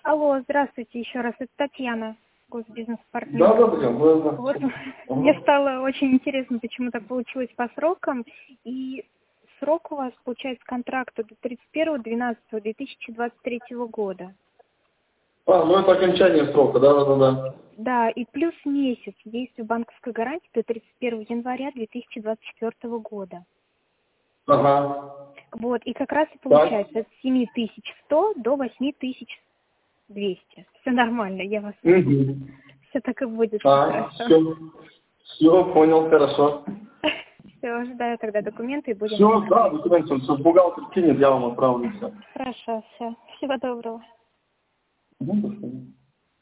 Алло, здравствуйте еще раз, это Татьяна, госбизнес-партнер. Да, да. Вот, мне стало очень интересно, почему так получилось по срокам. И срок у вас, получается, контракта до 31.12.2023 года. Ну это окончание срока, да. Да, и плюс месяц действия банковской гарантии до 31 января 2024 года. Ага. Вот, и как раз и получается от 7100 до 8200. Все нормально, я вас... Все так и будет. Все, понял, хорошо. Все, ожидаю тогда документы и будем... Все, да, документы, все, бухгалтер кинет, я вам отправлю все. Хорошо, все. Всего доброго. До свидания.